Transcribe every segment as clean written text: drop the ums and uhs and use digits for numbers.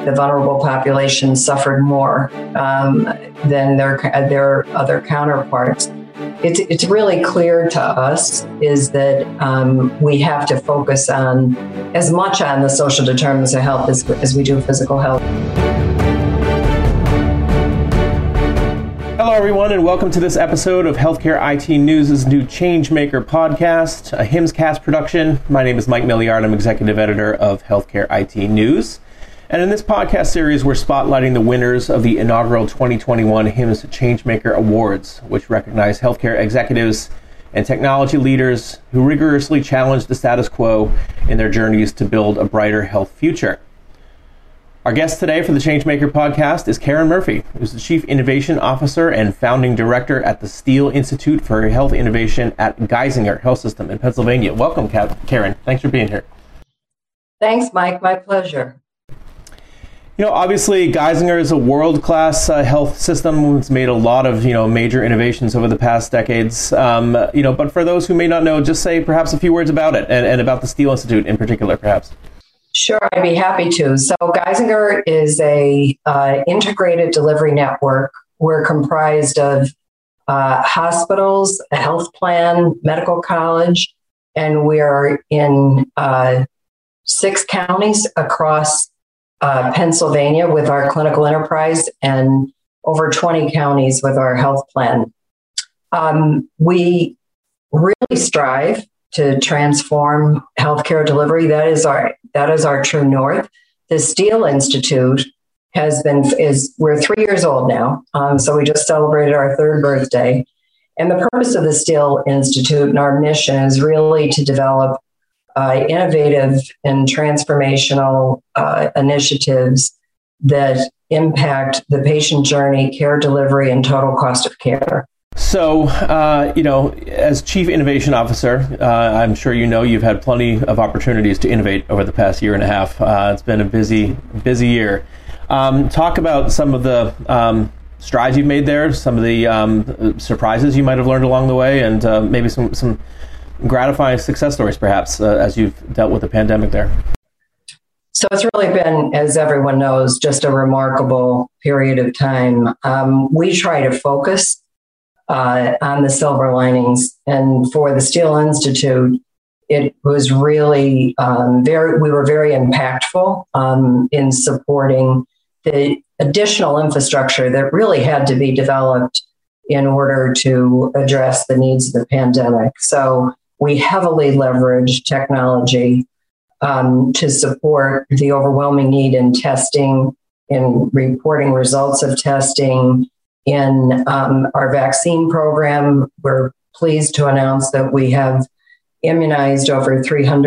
the vulnerable population suffered more than their other counterparts. It's really clear to us is that we have to focus on as much on the social determinants of health as we do physical health. Hello, everyone, and welcome to this episode of Healthcare IT News' new Changemaker podcast, a HIMSScast production. My name is Mike Milliard. I'm executive editor of Healthcare IT News. And in this podcast series, we're spotlighting the winners of the inaugural 2021 HIMSS Changemaker Awards, which recognize healthcare executives and technology leaders who rigorously challenge the status quo in their journeys to build a brighter health future. Our guest today for the Changemaker podcast is Karen Murphy, who's the Chief Innovation Officer and Founding Director at the Steele Institute for Health Innovation at Geisinger Health System in Pennsylvania. Welcome, Karen. Thanks for being here. Thanks, Mike. My pleasure. You know, obviously, Geisinger is a world-class health system. It's made a lot of, major innovations over the past decades. But for those who may not know, just say perhaps a few words about it and about the Steele Institute in particular, perhaps. Sure, I'd be happy to. So Geisinger is a integrated delivery network. We're comprised of hospitals, a health plan, medical college, and we are in 6 counties across Pennsylvania with our clinical enterprise and over 20 counties with our health plan. We really strive to transform healthcare delivery. That is our true north. The Steele Institute we're 3 years old now. So we just celebrated our 3rd birthday. And the purpose of the Steele Institute and our mission is really to develop innovative and transformational initiatives that impact the patient journey, care delivery, and total cost of care. So, as Chief Innovation Officer, I'm sure you've had plenty of opportunities to innovate over the past year and a half. It's been a busy year. Talk about some of the strides you've made there, some of the surprises you might have learned along the way, and maybe some gratifying success stories, perhaps, as you've dealt with the pandemic there. So it's really been, as everyone knows, just a remarkable period of time. We try to focus on the silver linings. And for the Steele Institute, it was really we were very impactful in supporting the additional infrastructure that really had to be developed in order to address the needs of the pandemic. So we heavily leveraged technology to support the overwhelming need in testing, in reporting results of testing. In our vaccine program, we're pleased to announce that we have immunized over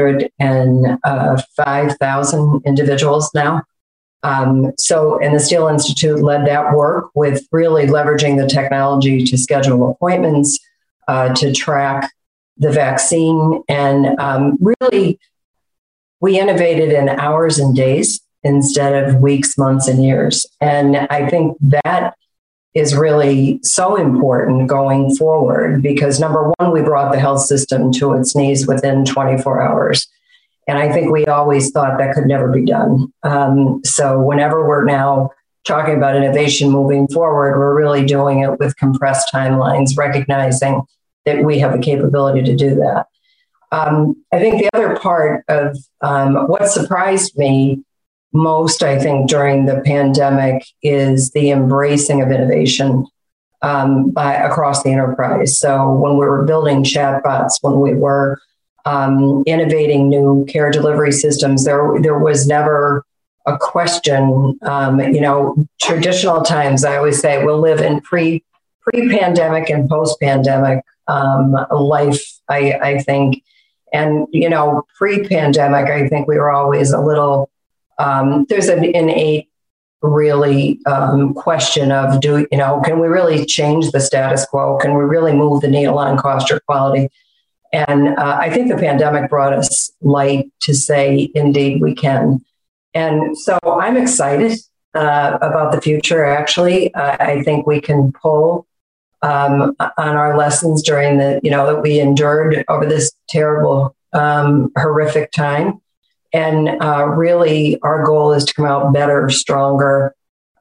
305,000 individuals now. And the Steele Institute led that work with really leveraging the technology to schedule appointments, to track the vaccine. And really, we innovated in hours and days instead of weeks, months, and years. And I think that is really so important going forward because, number one, we brought the health system to its knees within 24 hours. And I think we always thought that could never be done. So whenever we're now talking about innovation moving forward, we're really doing it with compressed timelines, recognizing that we have the capability to do that. I think the other part of what surprised me most, I think, during the pandemic is the embracing of innovation across the enterprise. So when we were building chatbots, when we were innovating new care delivery systems, there was never a question. Traditional times, I always say we'll live in pre-pandemic and post-pandemic life, I think. And, pre-pandemic, I think we were always a little, there's an innate really question of, can we really change the status quo? Can we really move the needle on cost or quality? And I think the pandemic brought us light to say, indeed, we can. And so I'm excited about the future, actually. I think we can pull on our lessons during that we endured over this terrible, horrific time. And really, our goal is to come out better, stronger,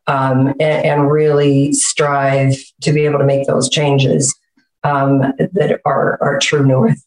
and really strive to be able to make those changes that are true north.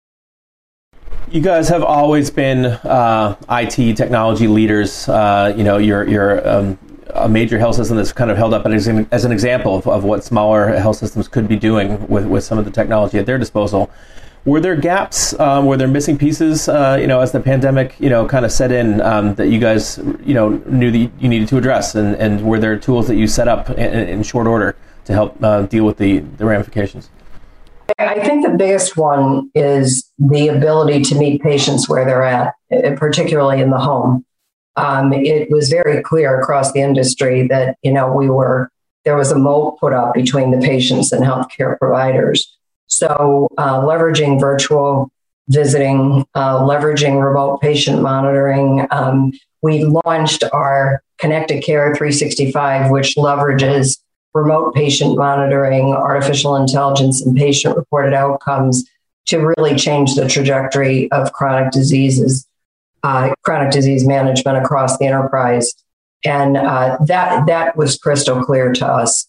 You guys have always been IT technology leaders. You're a major health system that's kind of held up as an example of what smaller health systems could be doing with some of the technology at their disposal. Were there gaps? Were there missing pieces? As the pandemic, kind of set in, that you guys, knew that you needed to address, and were there tools that you set up in short order to help deal with the ramifications? I think the biggest one is the ability to meet patients where they're at, particularly in the home. It was very clear across the industry that, there was a moat put up between the patients and healthcare providers. So leveraging virtual visiting, leveraging remote patient monitoring. We launched our Connected Care 365, which leverages remote patient monitoring, artificial intelligence, and patient-reported outcomes to really change the trajectory of chronic disease management across the enterprise. And that was crystal clear to us.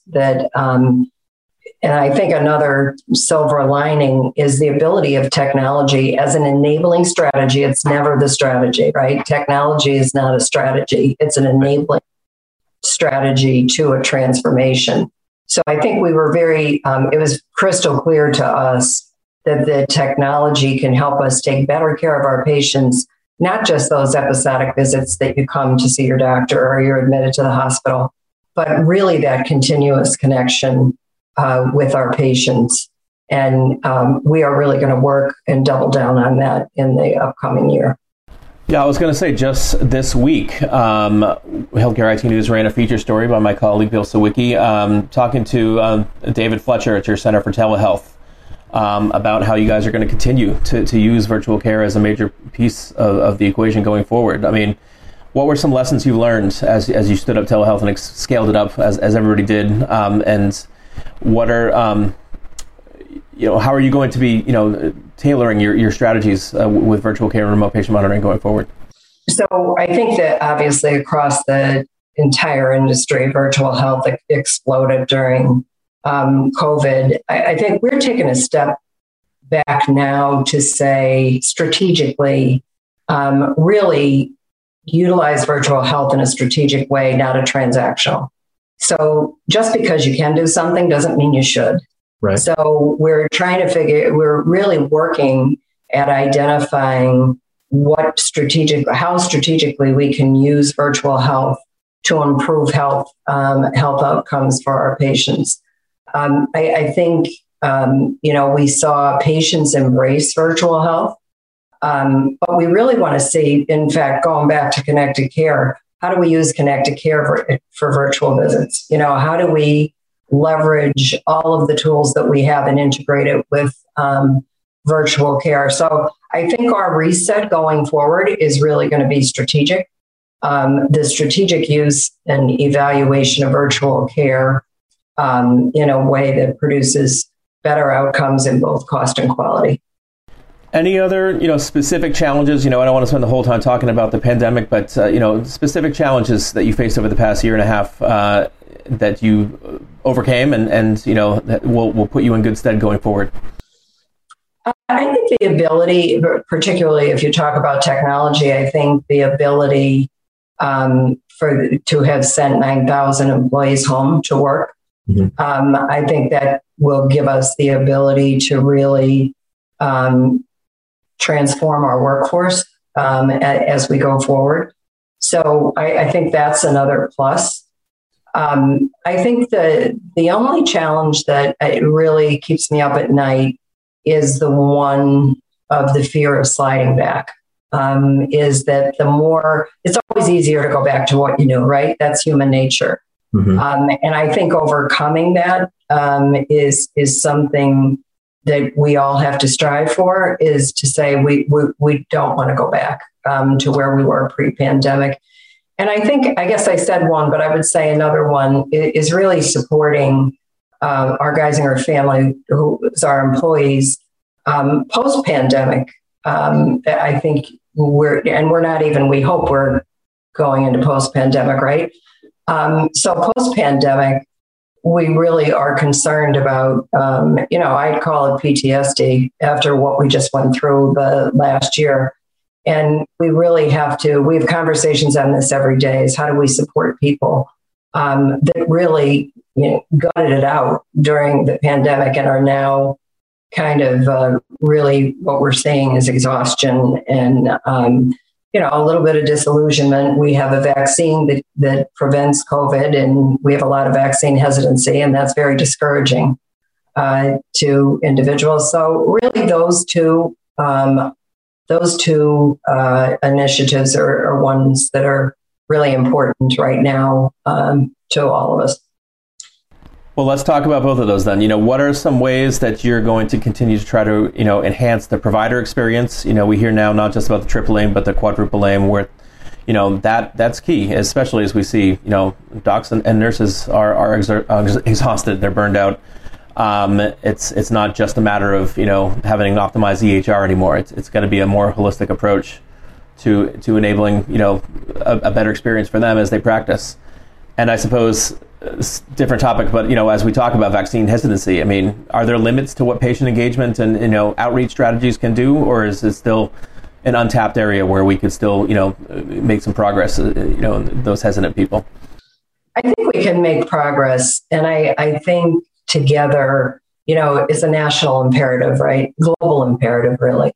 And I think another silver lining is the ability of technology as an enabling strategy. It's never the strategy, right? Technology is not a strategy. It's an enabling strategy to a transformation. So I think we were it was crystal clear to us that the technology can help us take better care of our patients, not just those episodic visits that you come to see your doctor or you're admitted to the hospital, but really that continuous connection with our patients. And we are really going to work and double down on that in the upcoming year. Yeah, I was going to say, just this week, Healthcare IT News ran a feature story by my colleague Bill Sawicki, talking to David Fletcher at your Center for Telehealth about how you guys are going to continue to use virtual care as a major piece of the equation going forward. I mean, what were some lessons you learned as you stood up telehealth and scaled it up as everybody did? And what are how are you going to be tailoring your strategies with virtual care and remote patient monitoring going forward? So I think that obviously across the entire industry, virtual health exploded during COVID. I think we're taking a step back now to say strategically, really utilize virtual health in a strategic way, not a transactional. So just because you can do something doesn't mean you should. Right. So we're we're really working at identifying how strategically we can use virtual health to improve health outcomes for our patients. I think, we saw patients embrace virtual health, but we really want to see, in fact, going back to Connected Care, how do we use Connected Care for virtual visits? How do we leverage all of the tools that we have and integrate it with virtual care? So I think our reset going forward is really going to be strategic. The strategic use and evaluation of virtual care in a way that produces better outcomes in both cost and quality. Any other, specific challenges? I don't want to spend the whole time talking about the pandemic, but, specific challenges that you faced over the past year and a half that you overcame and that will put you in good stead going forward? I think the ability, particularly if you talk about technology, I think the ability to have sent 9,000 employees home to work, I think that will give us the ability to really transform our workforce as we go forward. So I think that's another plus. I think the only challenge that really keeps me up at night is the one of the fear of sliding back. Is that it's always easier to go back to what you knew, right? That's human nature. And I think overcoming that is something that we all have to strive for, is to say we don't want to go back to where we were pre-pandemic. And I guess I said one, but I would say another one is really supporting our Geisinger family, who is our employees, post-pandemic. I think we're not even, we hope we're going into post-pandemic, right? So post-pandemic, we really are concerned about, I'd call it PTSD after what we just went through the last year. And we really we have conversations on this every day, is how do we support people that really gutted it out during the pandemic and are now kind of really what we're seeing is exhaustion and, a little bit of disillusionment. We have a vaccine that prevents COVID, and we have a lot of vaccine hesitancy, and that's very discouraging to individuals. So really those two initiatives are ones that are really important right now to all of us. Well, let's talk about both of those then. What are some ways that you're going to continue to try to, enhance the provider experience? We hear now not just about the triple aim, but the quadruple aim, where, that's key, especially as we see, docs and nurses are exhausted, they're burned out. It's not just a matter of, having an optimized EHR anymore. It's going to be a more holistic approach to enabling, a better experience for them as they practice. And I suppose, different topic, but as we talk about vaccine hesitancy, are there limits to what patient engagement and outreach strategies can do, or is it still an untapped area where we could still make some progress, in those hesitant people? I think we can make progress, and I think together, it's a national imperative, right? Global imperative, really.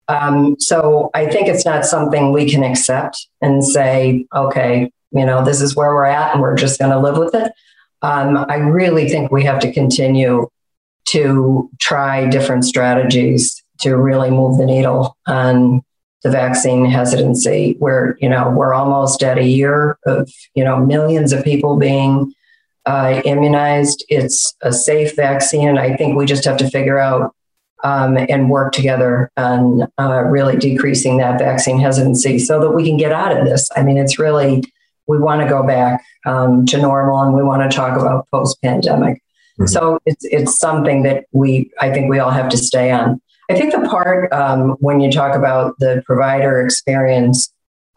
So I think it's not something we can accept and say, okay, this is where we're at and we're just going to live with it. I really think we have to continue to try different strategies to really move the needle on the vaccine hesitancy, where, we're almost at a year of, millions of people being immunized. It's a safe vaccine. And I think we just have to figure out and work together on really decreasing that vaccine hesitancy so that we can get out of this. It's really, we want to go back to normal, and we want to talk about post-pandemic. Mm-hmm. So it's something that I think we all have to stay on. I think the part when you talk about the provider experience,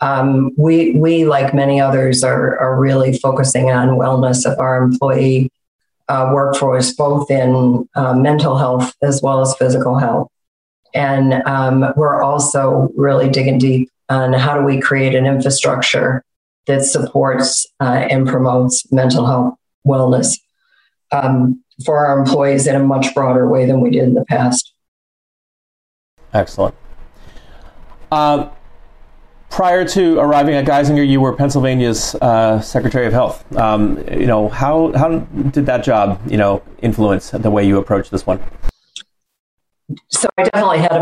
we like many others are really focusing on wellness of our employee workforce, both in mental health as well as physical health. And we're also really digging deep on how do we create an infrastructure that supports and promotes mental health wellness for our employees in a much broader way than we did in the past. Excellent. Prior to arriving at Geisinger, you were Pennsylvania's Secretary of Health. How did that job, influence the way you approach this one? So I definitely had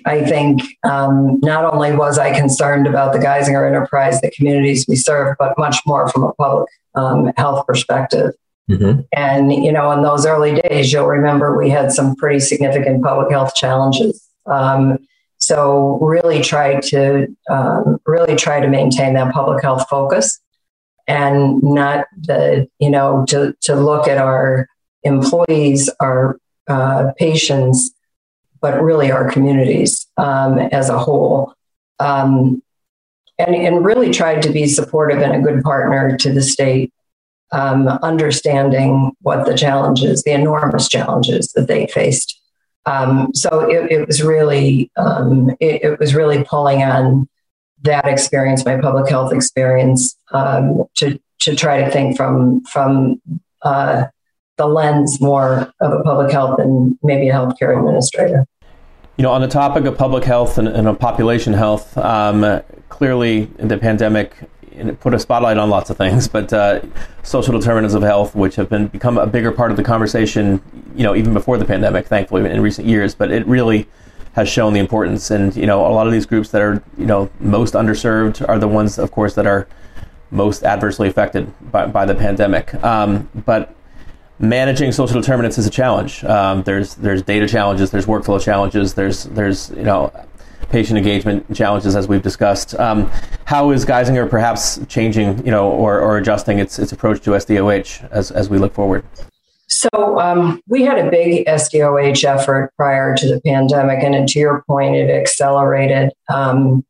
not only was I concerned about the Geisinger enterprise, the communities we serve, but much more from a public health perspective. Mm-hmm. And, in those early days, you'll remember we had some pretty significant public health challenges. So really try to maintain that public health focus, and not to look at our employees, our patients, but really our communities as a whole, and really tried to be supportive and a good partner to the state, understanding what the enormous challenges that they faced. So it was really pulling on that experience, my public health experience, to try to think from the lens more of a public health than maybe a healthcare administrator. On the topic of public health and population health, clearly the pandemic put a spotlight on lots of things, but social determinants of health, which have become a bigger part of the conversation, even before the pandemic, thankfully, in recent years, but it really has shown the importance. And, a lot of these groups that are, most underserved are the ones, of course, that are most adversely affected by the pandemic. But managing social determinants is a challenge. There's data challenges, there's workflow challenges, there's patient engagement challenges, as we've discussed. How is Geisinger perhaps changing, or adjusting its approach to SDOH as we look forward? So we had a big SDOH effort prior to the pandemic, and to your point, it accelerated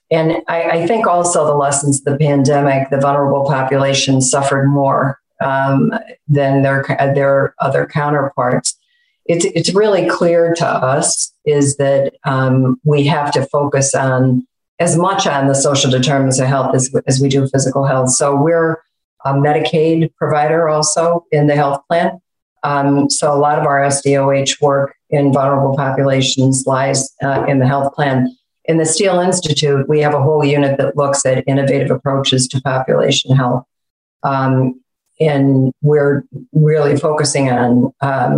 And I think also the lessons of the pandemic, the vulnerable population suffered more than their other counterparts. It's really clear to us is that we have to focus on as much on the social determinants of health as we do physical health. So we're a Medicaid provider also in the health plan. So a lot of our SDOH work in vulnerable populations lies in the health plan. In the Steele Institute, we have a whole unit that looks at innovative approaches to population health. And we're really focusing on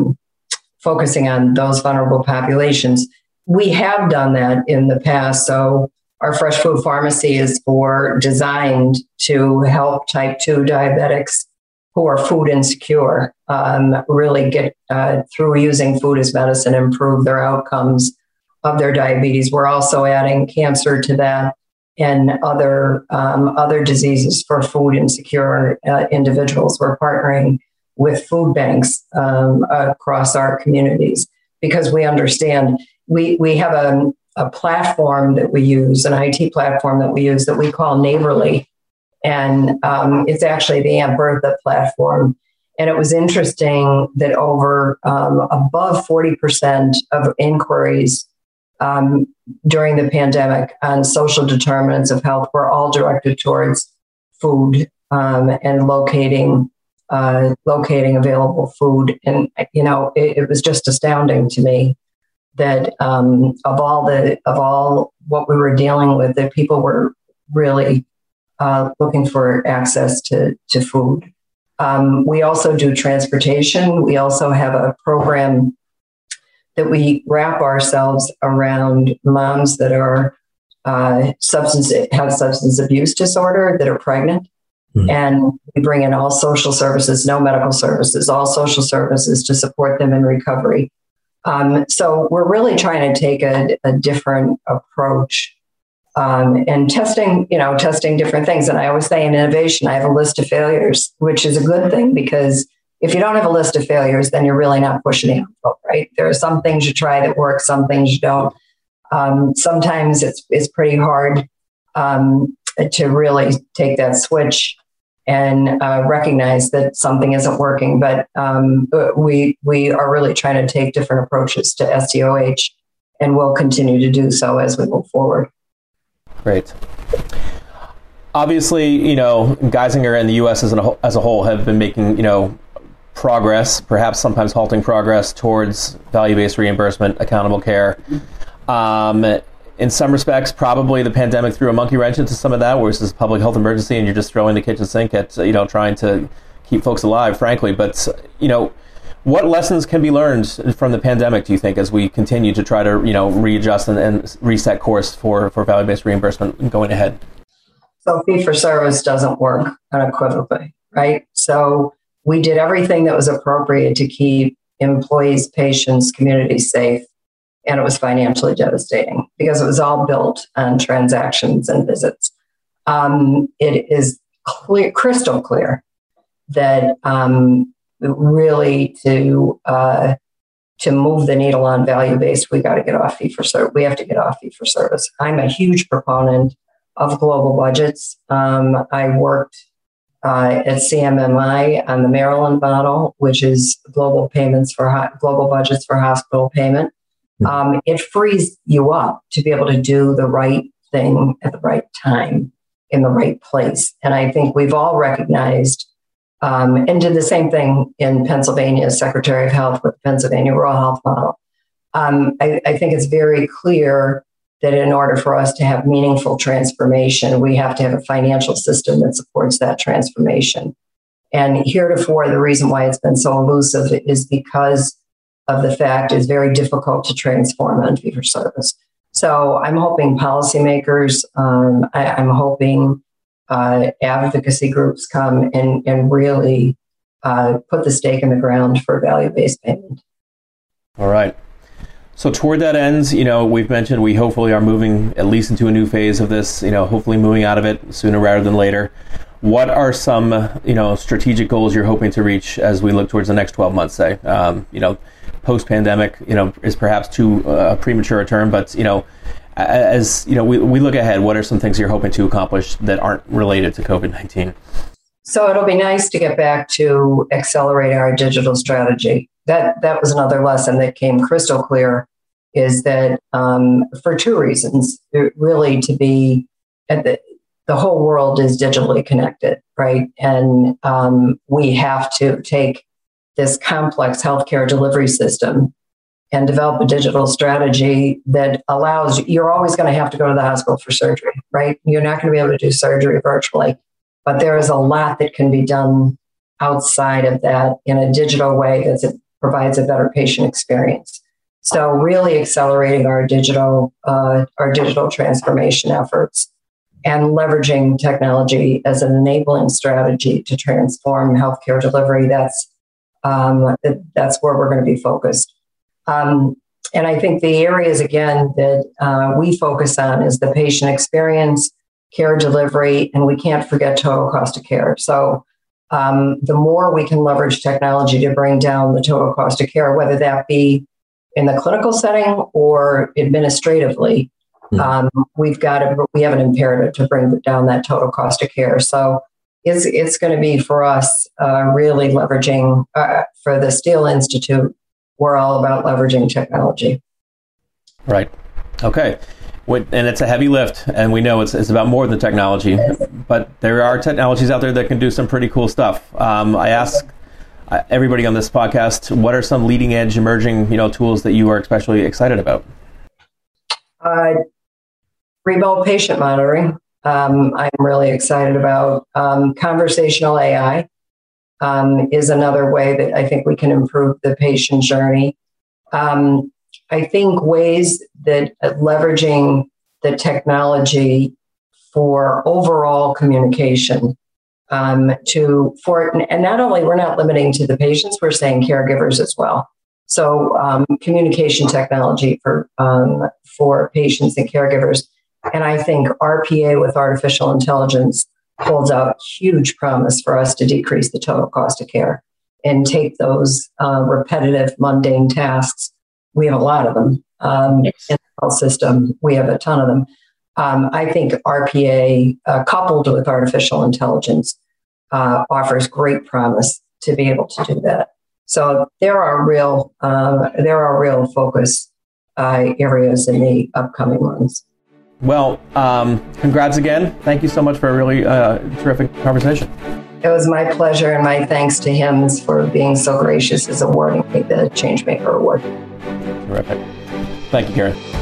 those vulnerable populations. We have done that in the past. So our fresh food pharmacy is designed to help type 2 diabetics who are food insecure really get through using food as medicine, improve their outcomes of their diabetes. We're also adding cancer to that and other diseases for food insecure individuals. We're partnering with food banks across our communities because we understand we have a platform that we use, an IT platform that we use that we call Neighborly. And it's actually the Aunt Bertha platform. And it was interesting that above 40% of inquiries during the pandemic on social determinants of health were all directed towards food and locating available food. And, it was just astounding to me that of all what we were dealing with, that people were really looking for access to food. We also do transportation. We also have a program that we wrap ourselves around moms that are have substance abuse disorder that are pregnant. Mm-hmm. And we bring in all social services, no medical services, all social services to support them in recovery. So we're really trying to take a different approach and testing different things. And I always say in innovation, I have a list of failures, which is a good thing, because if you don't have a list of failures, then you're really not pushing the envelope, right? There are some things you try that work, some things you don't. Sometimes it's pretty hard to really take that switch and recognize that something isn't working. But we are really trying to take different approaches to SDOH, and we'll continue to do so as we move forward. Great. Obviously, Geisinger and the U.S. as a whole have been making, progress, perhaps sometimes halting progress towards value-based reimbursement, accountable care. In some respects, probably the pandemic threw a monkey wrench into some of that, where it's this public health emergency and you're just throwing the kitchen sink at, trying to keep folks alive, frankly. But, what lessons can be learned from the pandemic, do you think, as we continue to try to, readjust and reset course for value-based reimbursement going ahead? So fee-for-service doesn't work unequivocally, right? So we did everything that was appropriate to keep employees, patients, communities safe. And it was financially devastating because it was all built on transactions and visits. It is crystal clear that really to move the needle on value-based, we got to get off fee-for-service. We have to get off fee-for-service. I'm a huge proponent of global budgets. I worked at CMMI on the Maryland model, which is global budgets for hospital payment. It frees you up to be able to do the right thing at the right time in the right place. And I think we've all recognized and did the same thing in Pennsylvania as Secretary of Health with the Pennsylvania Rural Health Model. I think it's very clear that in order for us to have meaningful transformation, we have to have a financial system that supports that transformation. And heretofore, the reason why it's been so elusive is because of the fact it's very difficult to transform on fee-for-service. So I'm hoping policymakers, I'm hoping advocacy groups come and really put the stake in the ground for value-based payment. All right. So toward that end, we've mentioned we hopefully are moving at least into a new phase of this, hopefully moving out of it sooner rather than later. What are some, strategic goals you're hoping to reach as we look towards the next 12 months, say? Post-pandemic, is perhaps too premature a term, but, as you know, we look ahead, what are some things you're hoping to accomplish that aren't related to COVID-19? So it'll be nice to get back to accelerating our digital strategy. That was another lesson that came crystal clear, is that for two reasons, really, to be at the whole world is digitally connected, right? And we have to take this complex healthcare delivery system and develop a digital strategy that allows, you're always going to have to go to the hospital for surgery, right? You're not going to be able to do surgery virtually, but there is a lot that can be done outside of that in a digital way that provides a better patient experience. So really accelerating our digital transformation efforts and leveraging technology as an enabling strategy to transform healthcare delivery. That's where we're going to be focused. And I think the areas, again, that we focus on is the patient experience, care delivery, and we can't forget total cost of care. So the more we can leverage technology to bring down the total cost of care, whether that be in the clinical setting or administratively, we have an imperative to bring down that total cost of care. So it's going to be for us really leveraging for the Steele Institute. We're all about leveraging technology. Right. Okay. And it's a heavy lift, and we know it's about more than technology, but there are technologies out there that can do some pretty cool stuff. I ask everybody on this podcast, what are some leading edge emerging tools that you are especially excited about? Remote patient monitoring. I'm really excited about. Conversational AI is another way that I think we can improve the patient journey. I think ways that leveraging the technology for overall communication and not only, we're not limiting to the patients, we're saying caregivers as well. So communication technology for patients and caregivers. And I think RPA with artificial intelligence holds out huge promise for us to decrease the total cost of care and take those repetitive, mundane tasks. We have a lot of them in the health system. We have a ton of them. I think RPA coupled with artificial intelligence offers great promise to be able to do that. So there are real focus areas in the upcoming months. Well, congrats again. Thank you so much for a really terrific conversation. It was my pleasure, and my thanks to HIMSS for being so gracious as awarding me the Changemaker Award. Terrific. Thank you, Karen.